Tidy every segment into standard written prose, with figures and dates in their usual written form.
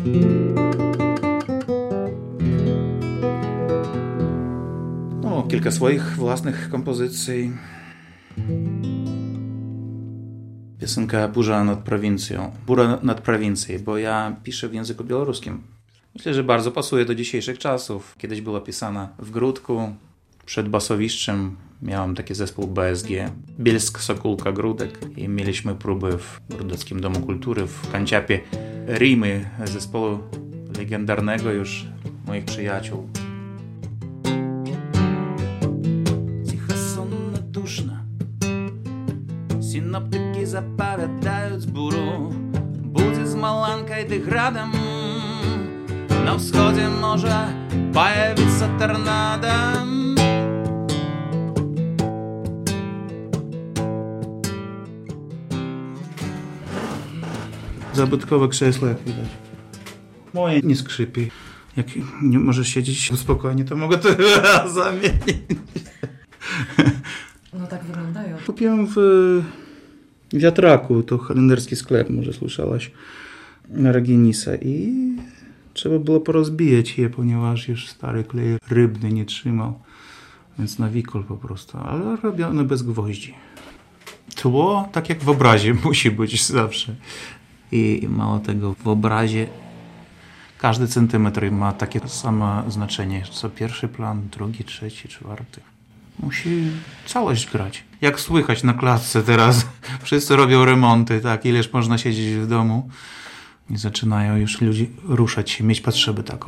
No, kilka swoich własnych kompozycji. Piosenka Burza nad prowincją, bo ja piszę w języku białoruskim. Myślę, że bardzo pasuje do dzisiejszych czasów. Kiedyś była pisana w Gródku. Przed Basowiszczem miałem taki zespół BSG, Bielsk Sokółka Gródek, i mieliśmy próby w Gródeckim Domu Kultury w Kanciapie. Rimy zespołu legendarnego już moich przyjaciół. Cicho, сонно, душно. Синоптики заповедают буру. Будет с Маланкой и градом. На всходе może появиться торнадо. Zabytkowe krzesło, jak widać. Moje nie skrzypi. Jak nie możesz siedzieć spokojnie, to mogę to zamienić. No tak wyglądają. Kupiłem w Wiatraku, to holenderski sklep, może słyszałaś, na Reginisa, i trzeba było porozbijać je, ponieważ już stary klej rybny nie trzymał, więc na wikol po prostu, ale robione bez gwoździ. Tło, tak jak w obrazie, musi być zawsze. I mało tego, w obrazie każdy centymetr ma takie samo znaczenie, co pierwszy plan, drugi, trzeci, czwarty. Musi całość grać. Jak słychać na klatce teraz, wszyscy robią remonty, tak, ileż można siedzieć w domu i zaczynają już ludzie ruszać się, mieć potrzebę taką.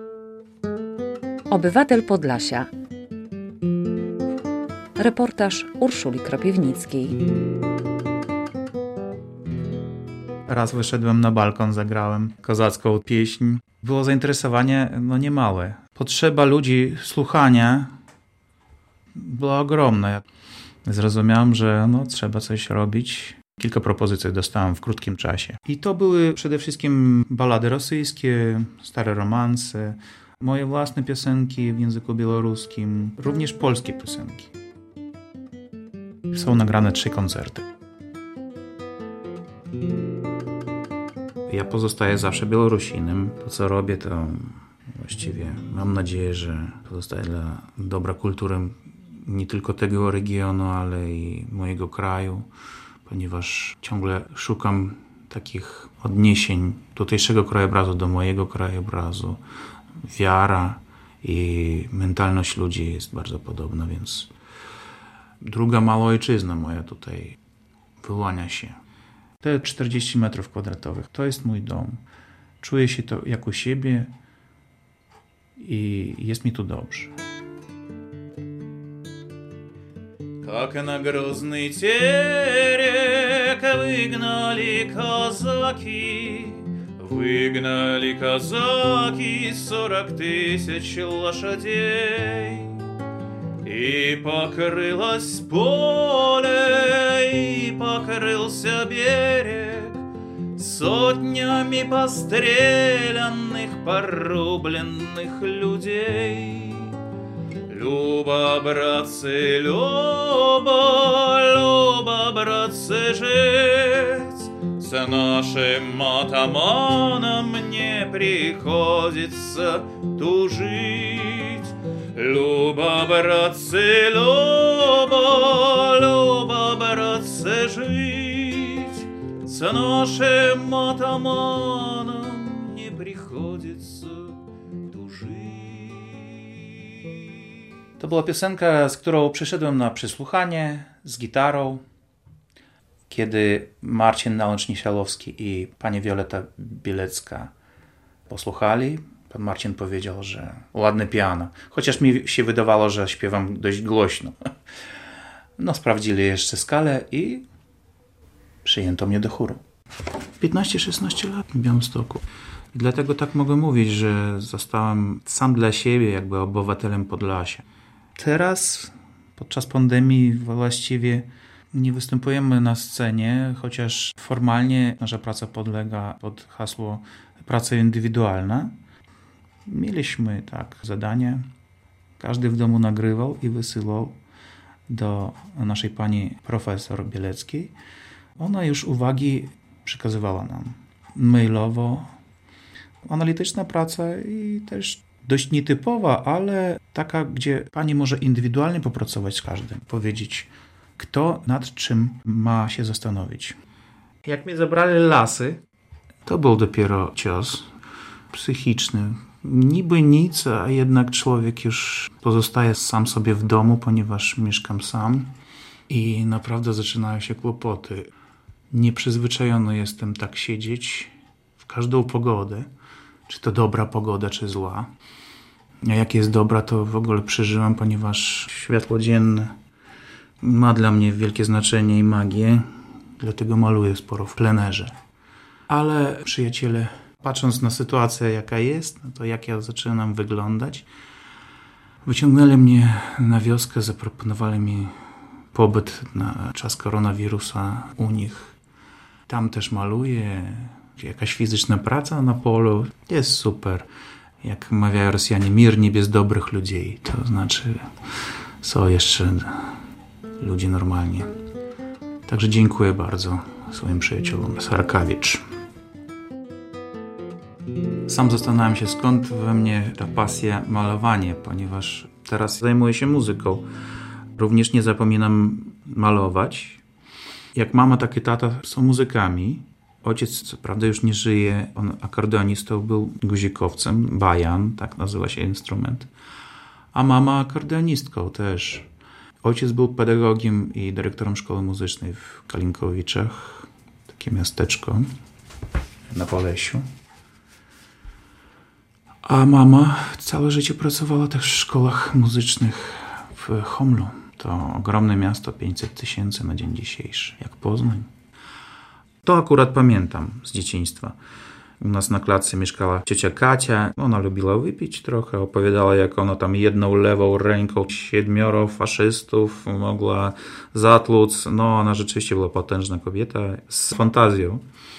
Obywatel Podlasia. Reportaż Urszuli Kropiewnickiej. Raz wyszedłem na balkon, zagrałem kozacką pieśń. Było zainteresowanie niemałe. Potrzeba ludzi słuchania była ogromna. Zrozumiałem, że trzeba coś robić. Kilka propozycji dostałem w krótkim czasie. I to były przede wszystkim ballady rosyjskie, stare romanse, moje własne piosenki w języku białoruskim, również polskie piosenki. Są nagrane 3 koncerty. Ja pozostaję zawsze Białorusinem. To, co robię, to właściwie mam nadzieję, że pozostaje dla dobra kultury nie tylko tego regionu, ale i mojego kraju, ponieważ ciągle szukam takich odniesień tutejszego krajobrazu do mojego krajobrazu. Wiara i mentalność ludzi jest bardzo podobna, więc druga mała ojczyzna moja tutaj wyłania się. Te 40 metrów kwadratowych to jest mój dom. Czuję się to jak u siebie i jest mi tu dobrze. Как на грозный терек выгнали казаки 40 000 лошадей. И покрылось поле, и покрылся берег сотнями постреленных, порубленных людей. Люба, братцы, люба, братцы, жить с нашим атаманом не приходится тужить. Люба, братцы, люба, братцы, жить с нашим атаманом не приходится тужить. To była piosenka, z którą przyszedłem na przesłuchanie z gitarą, kiedy Marcin Nałęcz-Nisialowski i pani Wioleta Bielecka posłuchali. Pan Marcin powiedział, że ładne piano. Chociaż mi się wydawało, że śpiewam dość głośno. Sprawdzili jeszcze skalę i przyjęto mnie do chóru. 15-16 lat w Białymstoku. I dlatego tak mogę mówić, że zostałem sam dla siebie jakby obywatelem Podlasia. Teraz, podczas pandemii, właściwie nie występujemy na scenie, chociaż formalnie nasza praca podlega pod hasło praca indywidualna. Mieliśmy zadanie. Każdy w domu nagrywał i wysyłał do naszej pani profesor Bieleckiej. Ona już uwagi przekazywała nam mailowo. analityczna praca i też dość nietypowa, ale taka, gdzie pani może indywidualnie popracować z każdym, powiedzieć, kto nad czym ma się zastanowić. Jak mnie zabrali lasy, to był dopiero cios psychiczny. Niby nic, a jednak człowiek już pozostaje sam sobie w domu, ponieważ mieszkam sam i naprawdę zaczynają się kłopoty. Nieprzyzwyczajony jestem tak siedzieć w każdą pogodę, czy to dobra pogoda, czy zła. A jak jest dobra, to w ogóle przeżyłam, ponieważ światło dzienne ma dla mnie wielkie znaczenie i magię, dlatego maluję sporo w plenerze. Ale przyjaciele, patrząc na sytuację, jaka jest, no to jak ja zaczynam wyglądać, wyciągnęli mnie na wioskę, zaproponowali mi pobyt na czas koronawirusa u nich. Tam też maluję, jakaś fizyczna praca na polu, jest super. Jak mawiają Rosjanie, mir nie bez dobrych ludzi, to znaczy są jeszcze ludzie normalni. Także dziękuję bardzo swoim przyjaciołom z Charkowicz. Sam zastanawiam się, skąd we mnie ta pasja malowania, ponieważ teraz zajmuję się muzyką. Również nie zapominam malować. Jak mama, tak i tata są muzykami. Ojciec, co prawda, już nie żyje. On akordeonistą był, guzikowcem, bajan, tak nazywa się instrument. A mama akordeonistką też. Ojciec był pedagogiem i dyrektorem szkoły muzycznej w Kalinkowiczach, takie miasteczko na Polesiu. A mama całe życie pracowała też w szkołach muzycznych w Homlu. To ogromne miasto, 500 000 na dzień dzisiejszy, jak Poznań. To akurat pamiętam z dzieciństwa. U nas na klatce mieszkała ciocia Kacia. Ona lubiła wypić trochę. Opowiadała, jak ona tam jedną lewą ręką 7 faszystów mogła zatłuc. No, ona rzeczywiście była potężna kobieta z fantazją.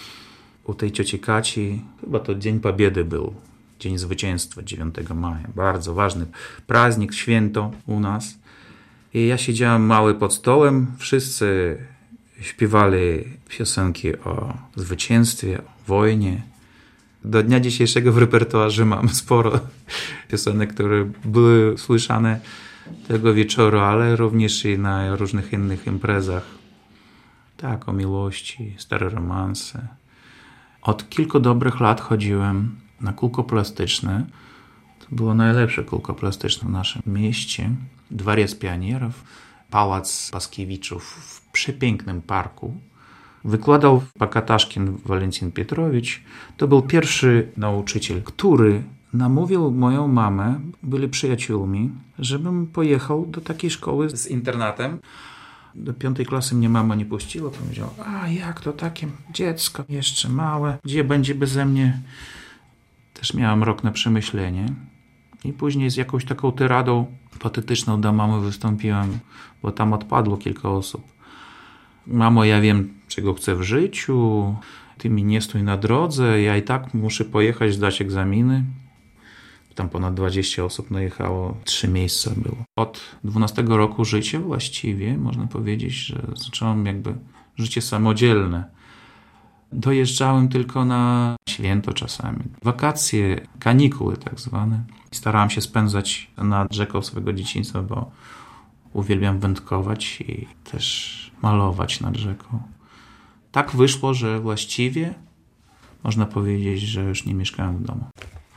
U tej cioci Kaci chyba to Dzień Pobiedy był. Dzień Zwycięstwa, 9 maja. Bardzo ważny praznik, święto u nas. I ja siedziałem mały pod stołem. Wszyscy śpiewali piosenki o zwycięstwie, o wojnie. Do dnia dzisiejszego w repertuarze mam sporo piosenek, które były słyszane tego wieczoru, ale również i na różnych innych imprezach. Tak, o miłości, stare romanse. Od kilku dobrych lat chodziłem na kółko plastyczne. To było najlepsze kółko plastyczne w naszym mieście. Dworzec Pionierów, Pałac Paskiewiczów w przepięknym parku. Wykładał Pakataszkin Walentin Pietrowicz. To był pierwszy nauczyciel, który namówił moją mamę, byli przyjaciółmi, żebym pojechał do takiej szkoły z internatem. Do 5. klasy mnie mama nie puściła, powiedziała, a jak to takie dziecko, jeszcze małe, gdzie będzie beze mnie? Też miałam rok na przemyślenie. I później z jakąś taką tyradą patetyczną do mamy wystąpiłem, bo tam odpadło kilka osób. Mamo, ja wiem, czego chcę w życiu, ty mi nie stój na drodze, ja i tak muszę pojechać, zdać egzaminy. Tam ponad 20 osób najechało, 3 miejsca było. Od 12 roku życia właściwie można powiedzieć, że zacząłem jakby życie samodzielne. Dojeżdżałem tylko na święto czasami, wakacje, kanikuły tak zwane. Starałem się spędzać nad rzeką swojego dzieciństwa, bo uwielbiam wędkować i też malować nad rzeką. Tak wyszło, że właściwie można powiedzieć, że już nie mieszkałem w domu.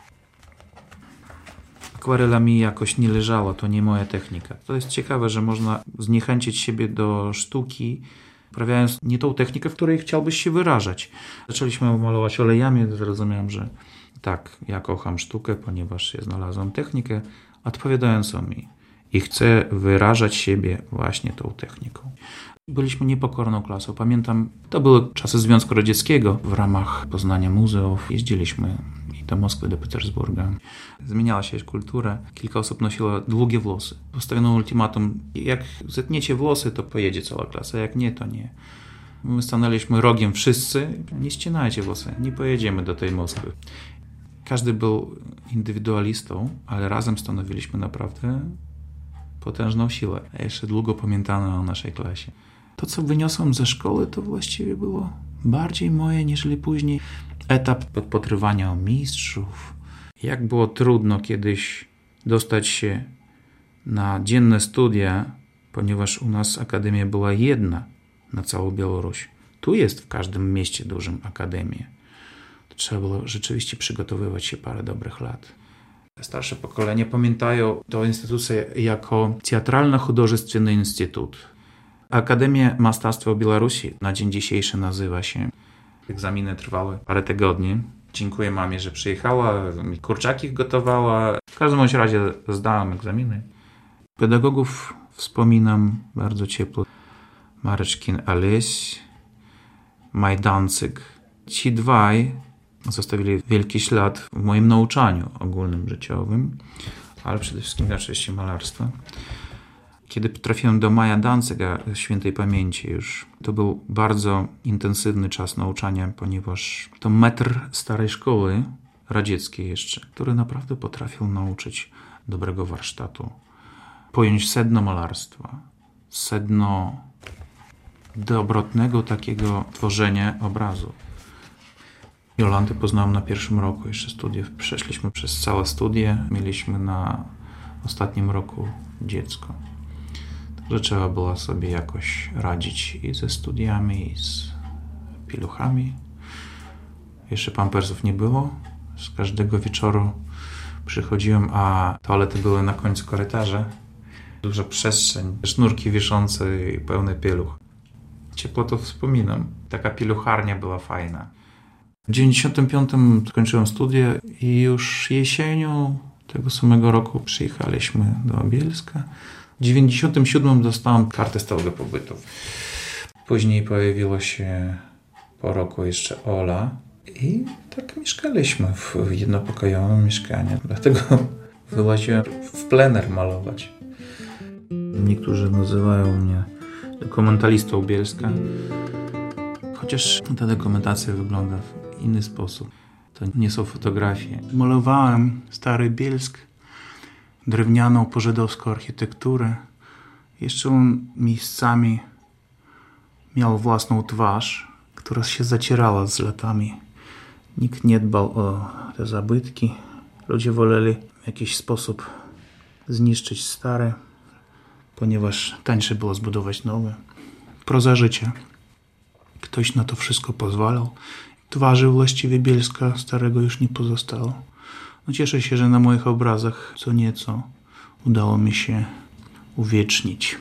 Akwarela mi jakoś nie leżała, to nie moja technika. To jest ciekawe, że można zniechęcić siebie do sztuki, uprawiając nie tą technikę, w której chciałbyś się wyrażać. Zaczęliśmy malować olejami, zrozumiałem, że tak, ja kocham sztukę, ponieważ ja znalazłem technikę odpowiadającą mi i chcę wyrażać siebie właśnie tą techniką. Byliśmy niepokorną klasą. Pamiętam, to były czasy Związku Radzieckiego. W ramach poznania muzeów jeździliśmy i do Moskwy, do Petersburga. Zmieniała się kultura. Kilka osób nosiło długie włosy. Postawiono ultimatum, jak zetniecie włosy, to pojedzie cała klasa, jak nie, to nie. My stanęliśmy rogiem wszyscy. Nie ścinajcie włosy, nie pojedziemy do tej Moskwy. Każdy był indywidualistą, ale razem stanowiliśmy naprawdę potężną siłę. A jeszcze długo pamiętano o naszej klasie. To, co wyniosłem ze szkoły, to właściwie było bardziej moje, niż później etap podpatrywania mistrzów. Jak było trudno kiedyś dostać się na dzienne studia, ponieważ u nas akademia była jedna na całą Białoruś. Tu jest w każdym mieście dużym akademia. Trzeba było rzeczywiście przygotowywać się parę dobrych lat. Starsze pokolenie pamiętają tę instytucję jako Teatralno-Художественный Instytut. Akademia Malarstwa Białorusi na dzień dzisiejszy nazywa się. Egzaminy trwały parę tygodni. Dziękuję mamie, że przyjechała, mi kurczaki gotowała. W każdym razie zdałem egzaminy. Pedagogów wspominam bardzo ciepło. Mareczkin Aleś, Majdancyk. Ci dwaj zostawili wielki ślad w moim nauczaniu ogólnym, życiowym, ale przede wszystkim oczywiście malarstwa. Kiedy trafiłem do Maja Dancyga, świętej pamięci już, to był bardzo intensywny czas nauczania, ponieważ to metr starej szkoły radzieckiej jeszcze, który naprawdę potrafił nauczyć dobrego warsztatu, pojąć sedno malarstwa, sedno dobrotnego takiego tworzenia obrazu. Jolantę poznałem na pierwszym roku jeszcze studiów. Przeszliśmy przez całe studia. Mieliśmy na ostatnim roku dziecko. Także trzeba było sobie jakoś radzić i ze studiami, i z pieluchami. Jeszcze pampersów nie było. Z każdego wieczoru przychodziłem, a toalety były na końcu korytarza. Duża przestrzeń, sznurki wiszące i pełne pieluch. Ciepło to wspominam. Taka pielucharnia była fajna. W 1995 skończyłem studia i już jesienią tego samego roku przyjechaliśmy do Bielska. W 1997 dostałem kartę stałego pobytu. Później pojawiła się po roku jeszcze Ola i tak mieszkaliśmy w jednopokojowym mieszkaniu. Dlatego wyłaziłem w plener malować. Niektórzy nazywają mnie dokumentalistą Bielska. Chociaż ta dokumentacja wygląda w inny sposób. To nie są fotografie. Malowałem Stary Bielsk, drewnianą pożydowską architekturę. Jeszcze on miejscami miał własną twarz, która się zacierała z latami. Nikt nie dbał o te zabytki. Ludzie woleli w jakiś sposób zniszczyć stare, ponieważ tańsze było zbudować nowe. Proza życia. Ktoś na to wszystko pozwalał. Twarzy właściwie Bielska Starego już nie pozostało. No cieszę się, że na moich obrazach co nieco udało mi się uwiecznić.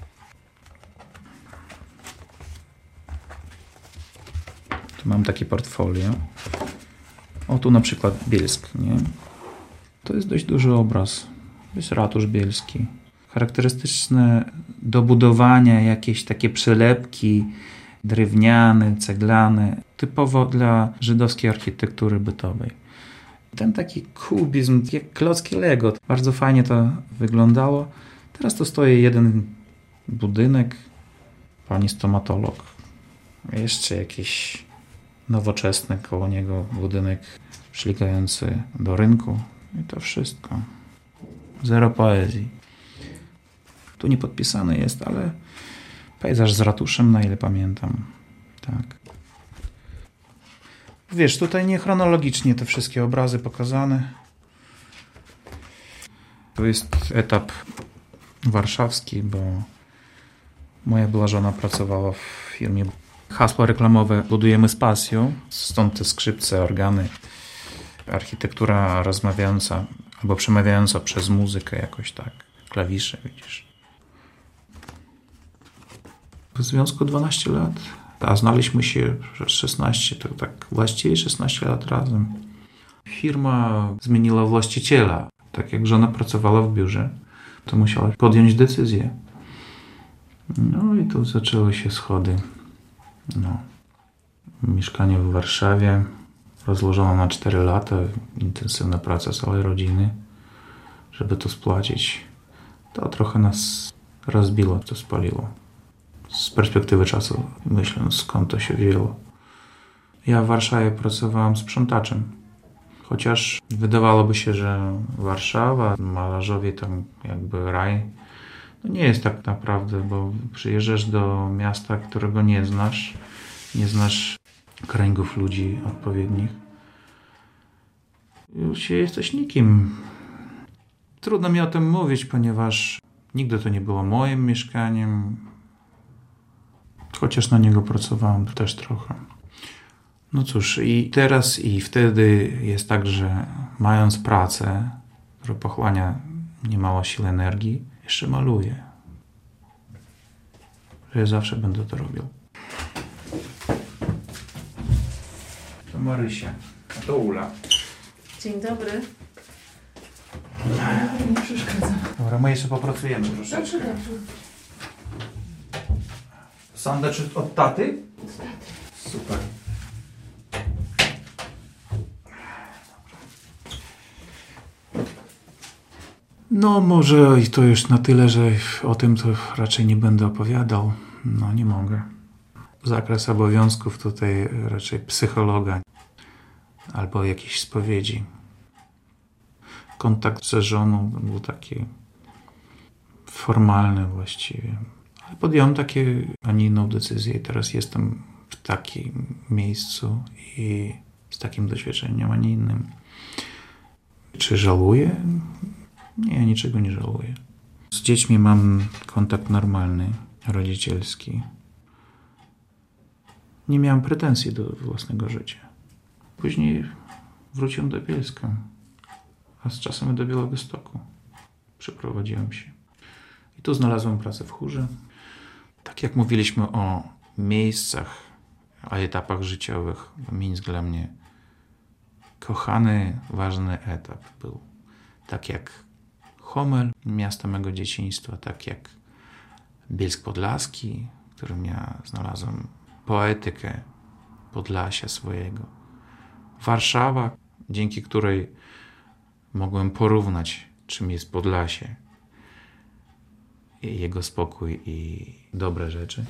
Tu mam takie portfolio. O, tu na przykład Bielsk, nie? To jest dość duży obraz. To jest ratusz bielski. Charakterystyczne do budowania jakieś takie przelepki drewniane, ceglane, typowo dla żydowskiej architektury bytowej. Ten taki kubizm, jak klocki Lego. Bardzo fajnie to wyglądało. Teraz tu stoi jeden budynek, pani stomatolog. Jeszcze jakiś nowoczesny koło niego budynek przylegający do rynku. I to wszystko. Zero poezji. Tu nie podpisany jest, ale pejzaż z ratuszem, na ile pamiętam. Tak. Wiesz, tutaj nie chronologicznie te wszystkie obrazy pokazane. To jest etap warszawski, bo moja była żona pracowała w firmie. Hasło reklamowe budujemy z pasją, stąd te skrzypce, organy, architektura rozmawiająca albo przemawiająca przez muzykę jakoś tak, klawisze, widzisz. W związku 12 lat, a znaliśmy się przez 16, to tak właściwie 16 lat razem. Firma zmieniła właściciela. Tak jak żona pracowała w biurze, to musiała podjąć decyzję. No i tu zaczęły się schody. No. Mieszkanie w Warszawie, rozłożone na 4 lata, intensywna praca całej rodziny, żeby to spłacić. To trochę nas rozbiło, to spaliło. Z perspektywy czasu myślę, skąd to się wzięło. Ja w Warszawie pracowałem sprzątaczem. Chociaż wydawałoby się, że Warszawa, malarzowie tam jakby raj, No nie jest tak naprawdę, bo przyjeżdżasz do miasta, którego nie znasz kręgów ludzi odpowiednich. Już jesteś nikim. Trudno mi o tym mówić, ponieważ nigdy to nie było moim mieszkaniem. Chociaż na niego pracowałem też trochę. No cóż, i teraz i wtedy jest tak, że mając pracę, która pochłania niemało sił energii, jeszcze maluję. Że ja zawsze będę to robił. To Marysia, a to Ula. Dzień dobry. Nie przeszkadza. Dobra, my jeszcze popracujemy troszeczkę. Dobrze. Sandwich od taty? Od taty. Super. No może i to już na tyle, że o tym to raczej nie będę opowiadał. No nie mogę. Zakres obowiązków tutaj raczej psychologa albo jakiejś spowiedzi. Kontakt ze żoną był taki formalny właściwie. Ale podjąłem takie, a nie inną decyzję i teraz jestem w takim miejscu i z takim doświadczeniem, a nie innym. Czy żałuję? Nie, niczego nie żałuję. Z dziećmi mam kontakt normalny, rodzicielski. Nie miałem pretensji do własnego życia. Później wróciłem do Bielska, a z czasem do Białegostoku. Przeprowadziłem się. I tu znalazłem pracę w chórze. Tak jak mówiliśmy o miejscach, o etapach życiowych, Mińsk dla mnie kochany, ważny etap był. Tak jak Homel, miasto mego dzieciństwa, tak jak Bielsk Podlaski, w którym ja znalazłem poetykę Podlasia swojego. Warszawa, dzięki której mogłem porównać, czym jest Podlasie, i jego spokój i dobre rzeczy.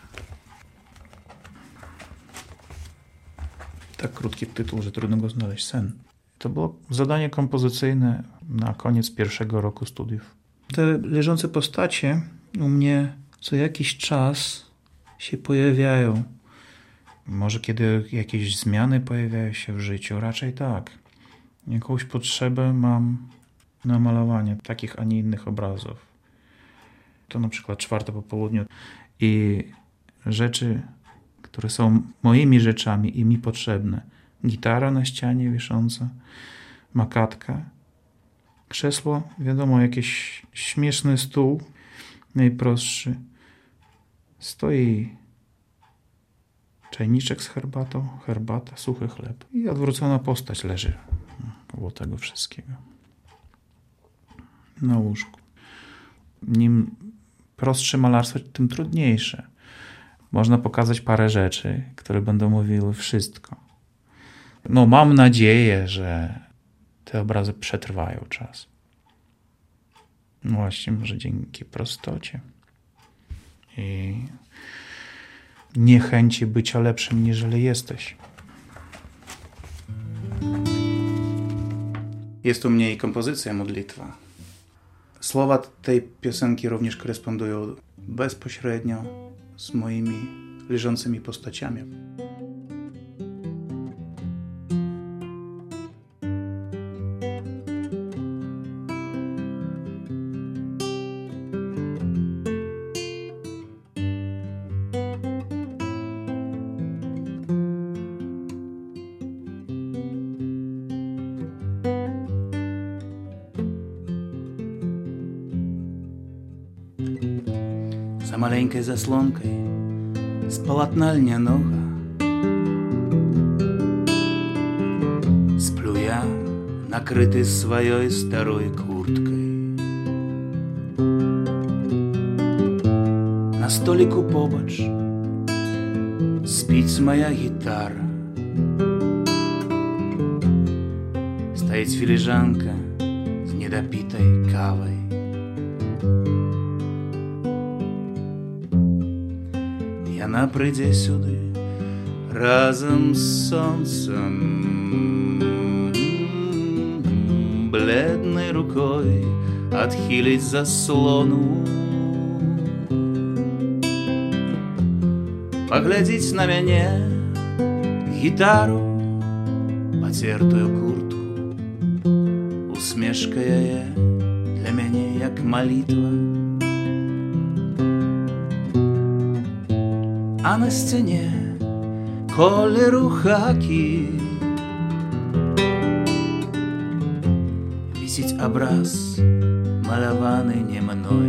Tak krótki tytuł, że trudno go znaleźć. Sen. To było zadanie kompozycyjne na koniec pierwszego roku studiów. Te leżące postacie u mnie co jakiś czas się pojawiają. Może kiedy jakieś zmiany pojawiają się w życiu, raczej tak. Jakąś potrzebę mam na malowanie takich, a nie innych obrazów. To na przykład 4 po południu i rzeczy, które są moimi rzeczami i mi potrzebne. Gitara na ścianie wisząca, makatka, krzesło, wiadomo, jakiś śmieszny stół, najprostszy. Stoi czajniczek z herbatą, herbata, suchy chleb i odwrócona postać leży koło tego wszystkiego. Na łóżku. Im prostsze malarstwo, tym trudniejsze. Można pokazać parę rzeczy, które będą mówiły wszystko. No, mam nadzieję, że te obrazy przetrwają czas. No właśnie, może dzięki prostocie i niechęci bycia lepszym, niżeli jesteś. Jest u mnie i kompozycja, modlitwa. Słowa tej piosenki również korespondują bezpośrednio z moimi leżącymi postaciami. За маленькой заслонкой с полотна льняного сплю я, накрытый своей старой курткой. На столику побач спіць моя гітара. Стаіць філіжанка з недопітай кавай. Яна прыйдзе сюды разам з сонцам, бледнай рукой адхіліць заслону паглядзіць на мяне, гітару, пацертую куртку. Усмешка яе для мяне як малітва. А на сцяне колеру хакі вісіць абраз, маляваны не мной.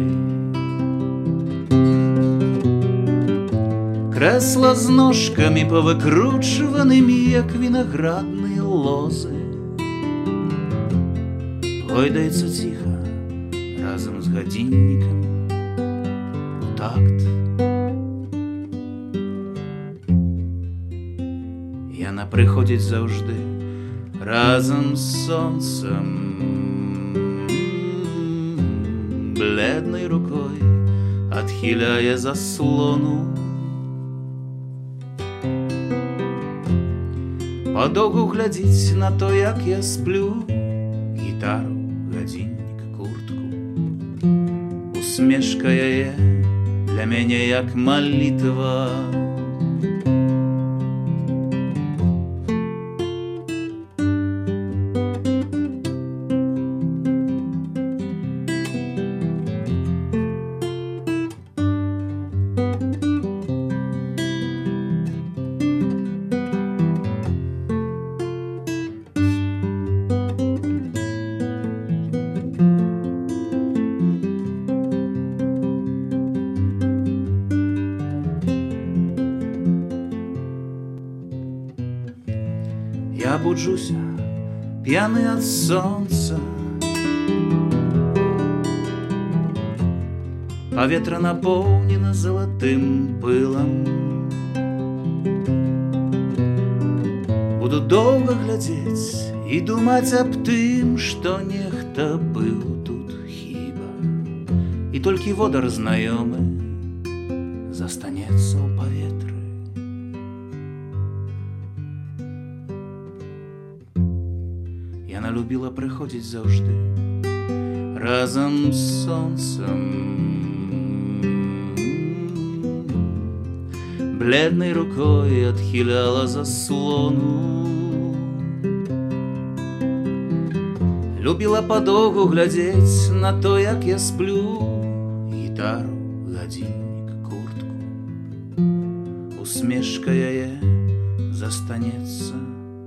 Крэсла з ножкамі павыкручванымі, як вінаградныя лозы, гойдаецца ціха разам з гадзіннікам у такт. Яна прыходзіць заўжды разам з сонцам, бледнай рукой адхіляе заслону. Падоўгу глядзіць на то, як я сплю, гітару, гадзіннік, куртку. Усмешка яе для мяне як малітва. Я буджуся, п'яны ад сонца. Паветра напоўнена залатым пылам. Буду доўга глядзець і думаць аб тым, што нехта быў тут хіба, і толькі водар знаёмы застанецца ў паветры. Яна любіла прыходзіць заўжды разам з сонцам, бледнай рукой адхіляла заслону. Любіла падоўгу глядзець на то, як я сплю, гітару, гадзіннік, куртку. Усмешка яе застанецца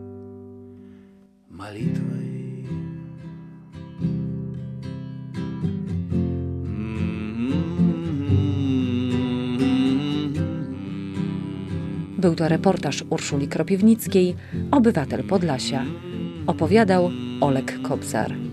малітвай. Był to reportaż Urszuli Kropiwnickiej, Obywatel Podlasia. Opowiadał Oleg Kobzar.